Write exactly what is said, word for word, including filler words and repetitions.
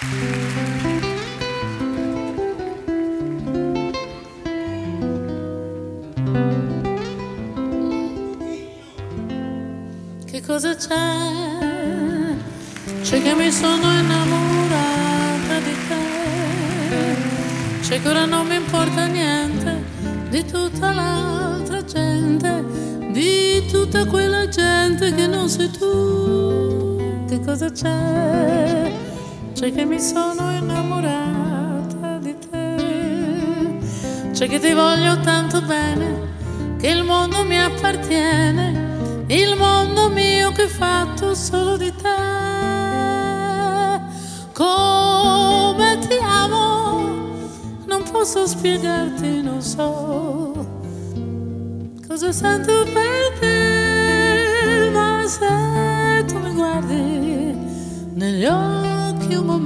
Che cosa c'è? C'è che mi sono innamorata di te, c'è che ora non mi importa niente di tutta l'altra gente, di tutta quella gente che non sei tu. Che cosa c'è? C'è che mi sono innamorata di te, c'è che ti voglio tanto bene che il mondo mi appartiene, il mondo mio che è fatto solo di te. Come ti amo, non posso spiegarti, non so cosa sento per te, ma se tu mi guardi negli occhi un momento